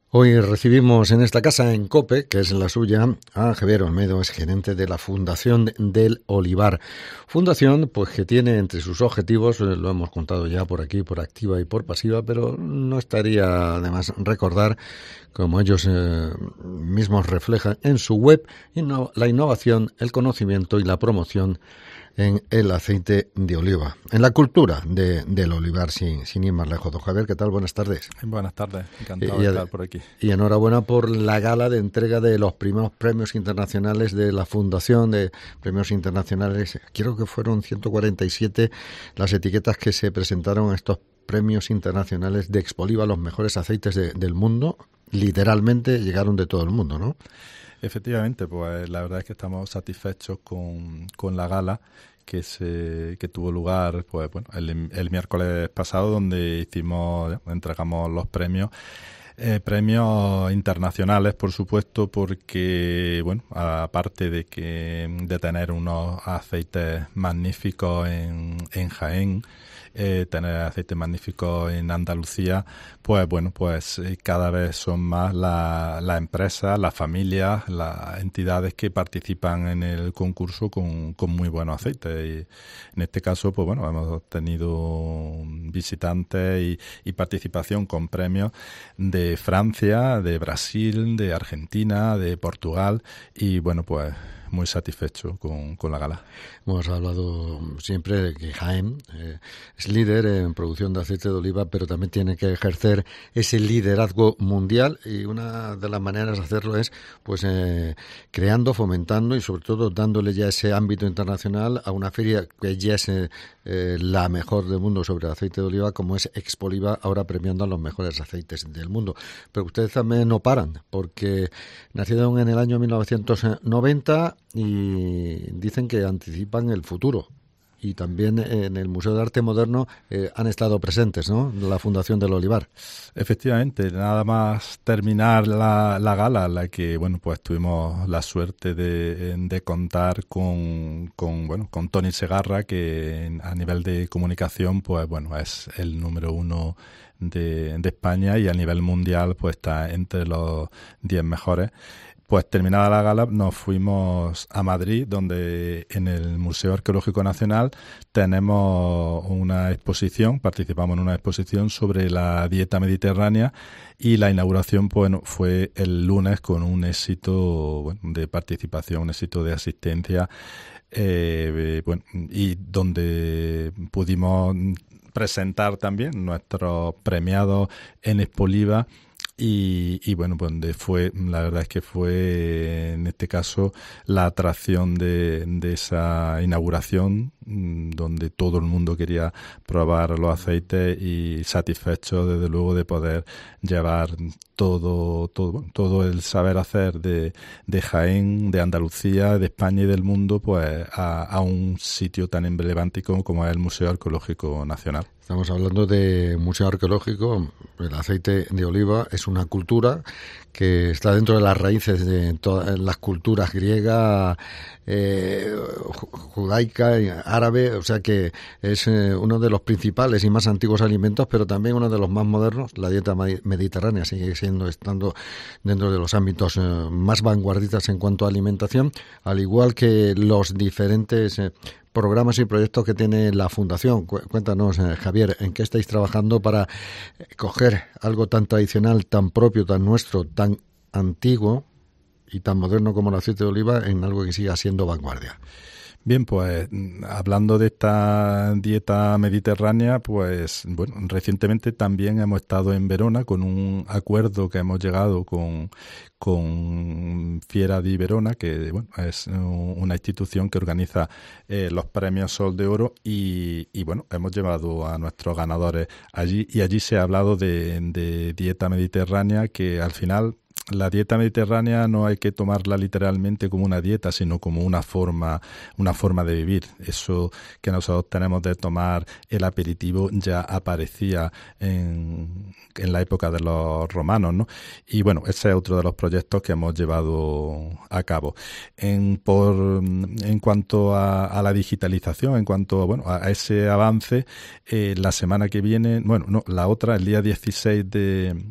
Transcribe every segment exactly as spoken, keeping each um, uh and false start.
Hoy recibimos en esta casa, en COPE, que es la suya, a Javier Olmedo, es gerente de la Fundación del Olivar. Fundación, pues que tiene entre sus objetivos, lo hemos contado ya por aquí, por activa y por pasiva, pero no estaría además recordar, como ellos eh, mismos reflejan en su web, inno- la innovación, el conocimiento y la promoción en el aceite de oliva, en la cultura de, del olivar, sin, sin ir más lejos. Don Javier, ¿qué tal? Buenas tardes. Buenas tardes, encantado Y, de estar por aquí. Y enhorabuena por la gala de entrega de los primeros premios internacionales de la Fundación de Premios Internacionales. Creo que fueron ciento cuarenta y siete las etiquetas que se presentaron a estos premios internacionales de Expoliva, los mejores aceites de, del mundo. Literalmente llegaron de todo el mundo, ¿no? Efectivamente, pues la verdad es que estamos satisfechos con, con la gala que se que tuvo lugar pues bueno el, el miércoles pasado, donde hicimos entregamos los premios eh, premios internacionales, por supuesto, porque bueno, aparte de que de tener unos aceites magníficos en, en Jaén, Eh, tener aceites magníficos en Andalucía, pues bueno, pues eh, cada vez son más las la empresas, las familias, las entidades que participan en el concurso con, con muy buenos aceites. Y en este caso, pues bueno, hemos tenido visitantes y, y participación con premios de Francia, de Brasil, de Argentina, de Portugal, y bueno, pues muy satisfecho con, con la gala. Hemos hablado siempre de que Jaén eh, es líder en producción de aceite de oliva, pero también tiene que ejercer ese liderazgo mundial, y una de las maneras de hacerlo es pues eh, creando, fomentando y sobre todo dándole ya ese ámbito internacional a una feria que ya es eh, eh, la mejor del mundo sobre el aceite de oliva, como es Expoliva, ahora premiando a los mejores aceites del mundo. Pero ustedes también no paran, porque nacieron en el año mil novecientos noventa y dicen que anticipan el futuro. Y también en el Museo de Arte Moderno eh, han estado presentes, ¿no?, la Fundación del Olivar. Efectivamente, nada más terminar la, la gala, en la que bueno, pues tuvimos la suerte de, de contar con, con bueno con Toni Segarra, que a nivel de comunicación pues bueno es el número uno de, de España, y a nivel mundial pues está entre los diez mejores. Pues terminada la gala nos fuimos a Madrid, donde en el Museo Arqueológico Nacional tenemos una exposición, participamos en una exposición sobre la dieta mediterránea, y la inauguración pues, bueno, fue el lunes con un éxito bueno, de participación, un éxito de asistencia, eh, bueno, y donde pudimos presentar también nuestros premiados en Expoliva. Y, y bueno, pues donde fue, la verdad es que fue en este caso la atracción de, de esa inauguración, donde todo el mundo quería probar los aceites, y satisfecho desde luego de poder llevar todo todo todo el saber hacer de, de Jaén, de Andalucía, de España y del mundo, pues a, a un sitio tan emblemático como es el Museo Arqueológico Nacional. Estamos hablando de museo arqueológico. El aceite de oliva es una cultura que está dentro de las raíces de todas las culturas griega, eh, judaica, árabe, o sea que es eh, uno de los principales y más antiguos alimentos, pero también uno de los más modernos. La dieta mediterránea sigue siendo estando dentro de los ámbitos eh, más vanguardistas en cuanto a alimentación, al igual que los diferentes eh, programas y proyectos que tiene la Fundación. Cuéntanos, eh, Javier, ¿en qué estáis trabajando para coger algo tan tradicional, tan propio, tan nuestro, tan antiguo y tan moderno como el aceite de oliva en algo que siga siendo vanguardia? Bien, pues hablando de esta dieta mediterránea, pues bueno, recientemente también hemos estado en Verona con un acuerdo que hemos llegado con, con Fiera di Verona, que bueno, es una institución que organiza eh, los premios Sol de Oro, y, y bueno, hemos llevado a nuestros ganadores allí, y allí se ha hablado de, de dieta mediterránea, que al final la dieta mediterránea no hay que tomarla literalmente como una dieta, sino como una forma, una forma de vivir. Eso que nosotros tenemos de tomar el aperitivo ya aparecía en, en la época de los romanos, ¿no? Y bueno, ese es otro de los proyectos que hemos llevado a cabo. En, por, en cuanto a, a la digitalización, en cuanto bueno, a ese avance, eh, la semana que viene, bueno, no, la otra, el día dieciséis de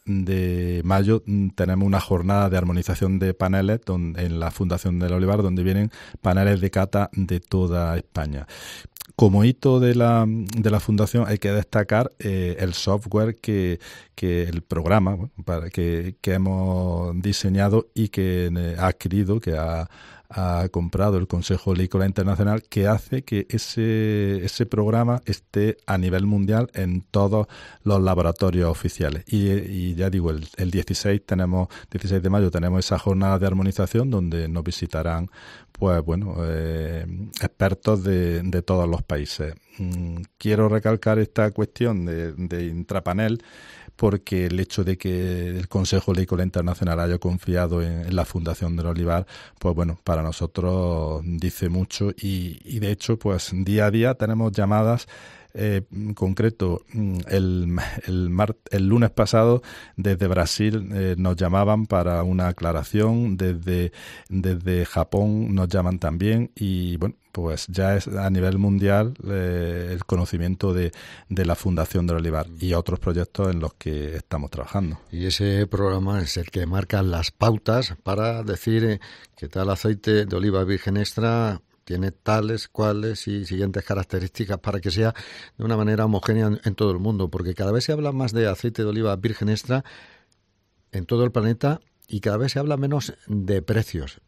de mayo tenemos una jornada de armonización de paneles donde, en la Fundación del Olivar, donde vienen paneles de cata de toda España. Como hito de la, de la Fundación hay que destacar eh, el software que, que el programa bueno, para que, que hemos diseñado y que ha adquirido, que ha, ha comprado el Consejo Olícola Internacional, que hace que ese, ese programa esté a nivel mundial en todos los laboratorios oficiales. Y, y ya digo, el, el dieciséis tenemos, dieciséis de mayo tenemos esa jornada de armonización donde nos visitarán pues bueno, eh, expertos de, de todos los países. Mm, quiero recalcar esta cuestión de, de intrapanel porque el hecho de que el Consejo Olícola Internacional haya confiado en, en la Fundación del Olivar, pues bueno, para nosotros dice mucho y, y de hecho, pues día a día tenemos llamadas. Eh, en concreto, el, el, mar, el lunes pasado desde Brasil eh, nos llamaban para una aclaración, desde, desde Japón nos llaman también y bueno, pues ya es a nivel mundial eh, el conocimiento de, de la Fundación del Olivar y otros proyectos en los que estamos trabajando. Y ese programa es el que marca las pautas para decir eh, que tal aceite de oliva virgen extra tiene tales, cuales y siguientes características para que sea de una manera homogénea en, en todo el mundo, porque cada vez se habla más de aceite de oliva virgen extra en todo el planeta y cada vez se habla menos de precios.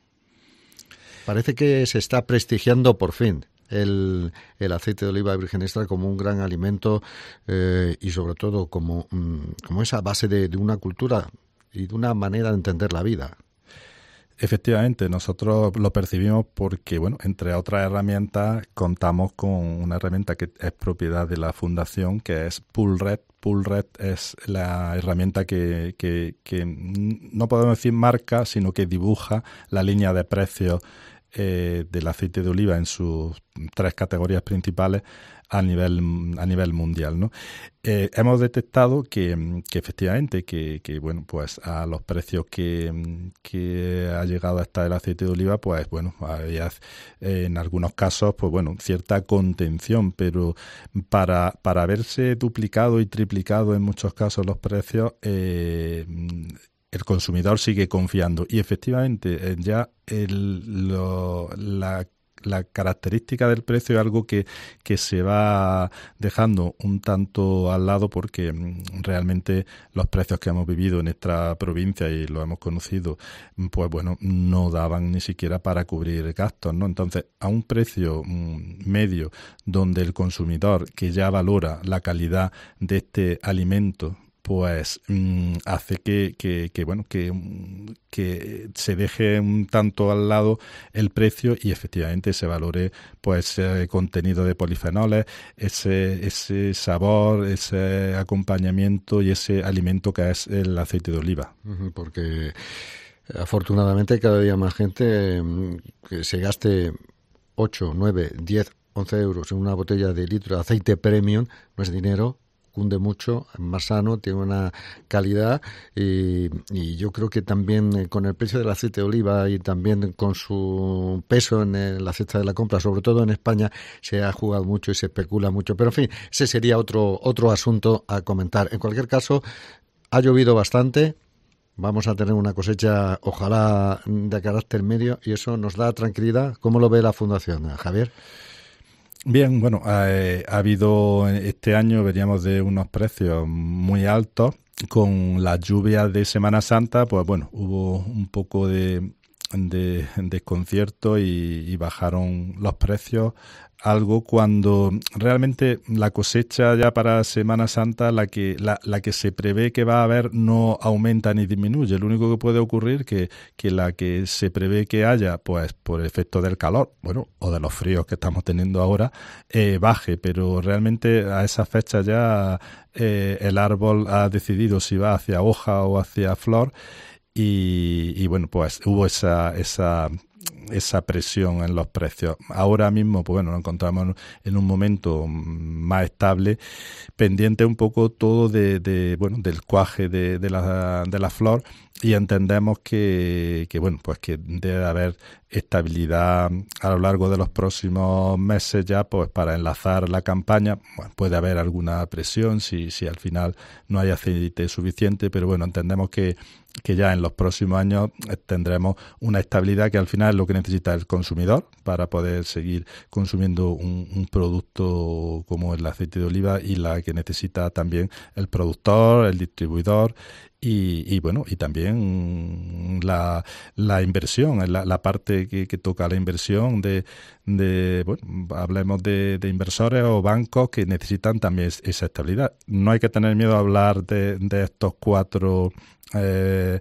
Parece que se está prestigiando por fin el, el aceite de oliva virgen extra como un gran alimento eh, y sobre todo como, como esa base de, de una cultura y de una manera de entender la vida. Efectivamente, nosotros lo percibimos porque, bueno, entre otras herramientas, contamos con una herramienta que es propiedad de la Fundación, que es PoolRed. PoolRed es la herramienta que, que, que no podemos decir marca, sino que dibuja la línea de precios eh, del aceite de oliva en sus tres categorías principales a nivel a nivel mundial, ¿no? Eh, hemos detectado que, que efectivamente que, que bueno pues a los precios que, que ha llegado a estar el aceite de oliva, pues bueno, había eh, en algunos casos pues bueno cierta contención, pero para para verse duplicado y triplicado en muchos casos los precios, eh, el consumidor sigue confiando y efectivamente ya el, lo, la La característica del precio es algo que, que se va dejando un tanto al lado porque realmente los precios que hemos vivido en esta provincia y lo hemos conocido, pues bueno, no daban ni siquiera para cubrir gastos, ¿no? Entonces, a un precio medio donde el consumidor que ya valora la calidad de este alimento, pues mmm, hace que, que, que bueno que, que se deje un tanto al lado el precio y efectivamente se valore pues ese contenido de polifenoles, ese ese sabor, ese acompañamiento y ese alimento que es el aceite de oliva. Porque afortunadamente cada día más gente que se gaste ocho, nueve, diez, once euros en una botella de litro de aceite premium, no es dinero, cunde mucho, es más sano, tiene una calidad y, y yo creo que también eh, con el precio del aceite de oliva y también con su peso en el, la cesta de la compra, sobre todo en España, se ha jugado mucho y se especula mucho. Pero en fin, ese sería otro, otro asunto a comentar. En cualquier caso, ha llovido bastante. Vamos a tener una cosecha, ojalá, de carácter medio y eso nos da tranquilidad. ¿Cómo lo ve la Fundación, Javier? Bien, bueno, eh, ha habido este año, veníamos de unos precios muy altos, con las lluvias de Semana Santa, pues bueno, hubo un poco de, de desconcierto y, y bajaron los precios algo cuando realmente la cosecha ya para Semana Santa, la que la, la que se prevé que va a haber no aumenta ni disminuye. Lo único que puede ocurrir que que la que se prevé que haya, pues por efecto del calor, bueno, o de los fríos que estamos teniendo ahora, eh, baje, pero realmente a esa fecha ya eh, el árbol ha decidido si va hacia hoja o hacia flor y, y bueno, pues hubo esa esa esa presión en los precios. Ahora mismo, pues bueno, nos encontramos en un momento más estable, pendiente un poco todo de, de bueno, del cuaje de, de la de la flor, y entendemos que, que bueno, pues que debe haber estabilidad a lo largo de los próximos meses ya, pues para enlazar la campaña. Bueno, puede haber alguna presión si, si al final no hay aceite suficiente, pero bueno, entendemos que que ya en los próximos años tendremos una estabilidad que al final es lo que necesita el consumidor para poder seguir consumiendo un, un producto como el aceite de oliva, y la que necesita también el productor, el distribuidor y, y bueno, y también la, la inversión, la, la parte que, que toca la inversión de, de bueno, hablemos de, de inversores o bancos que necesitan también esa estabilidad. No hay que tener miedo a hablar de, de estos cuatro Eh,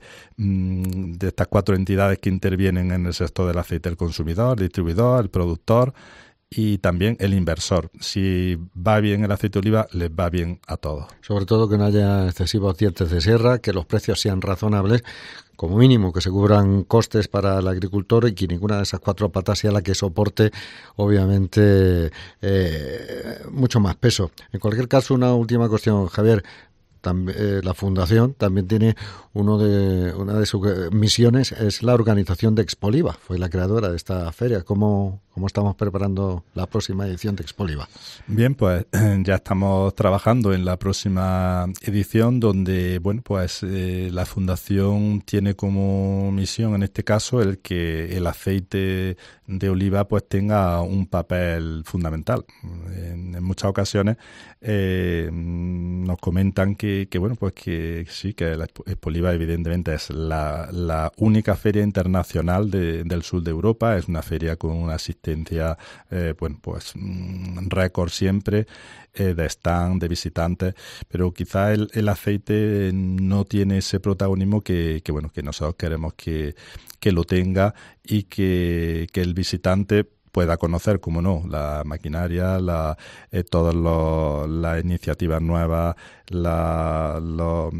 de estas cuatro entidades que intervienen en el sector del aceite: el consumidor, el distribuidor, el productor y también el inversor. Si va bien el aceite de oliva, les va bien a todos. Sobre todo que no haya excesivos dientes de sierra, que los precios sean razonables, como mínimo que se cubran costes para el agricultor, y que ninguna de esas cuatro patas sea la que soporte, obviamente, eh, mucho más peso. En cualquier caso, una última cuestión, Javier. También, eh, la Fundación también tiene uno de una de sus misiones, es la organización de Expoliva. Fue la creadora de esta feria. ¿Cómo, cómo estamos preparando la próxima edición de Expoliva? Bien, pues ya estamos trabajando en la próxima edición, donde bueno, pues eh, la Fundación tiene como misión en este caso el que el aceite de oliva pues tenga un papel fundamental. En, en muchas ocasiones eh, nos comentan que, que bueno, pues que sí, que la Expoliva evidentemente es la, la única feria internacional de, del sur de Europa. Es una feria con una asistencia eh, bueno, pues récord siempre, eh, de stand, de visitantes, pero quizá el, el aceite no tiene ese protagonismo que, que bueno, que nosotros queremos que, que lo tenga, y que, que el visitante pueda conocer, como no, la maquinaria, la, eh, todas los, las iniciativas nuevas, la, los,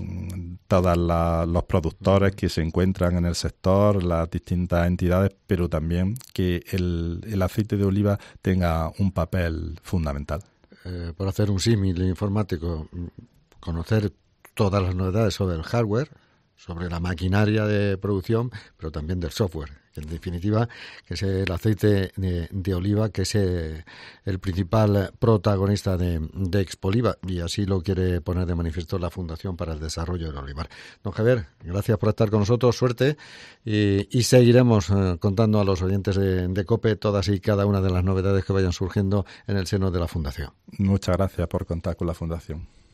todos los productores que se encuentran en el sector, las distintas entidades, pero también que el, el aceite de oliva tenga un papel fundamental. Eh, por hacer un símil informático, conocer todas las novedades sobre el hardware, sobre la maquinaria de producción, pero también del software, que en definitiva que es el aceite de, de oliva, que es el, el principal protagonista de, de Expoliva, y así lo quiere poner de manifiesto la Fundación para el Desarrollo del Olivar. Don Javier, gracias por estar con nosotros, suerte, y, y seguiremos eh, contando a los oyentes de, de COPE todas y cada una de las novedades que vayan surgiendo en el seno de la Fundación. Muchas gracias por contar con la Fundación.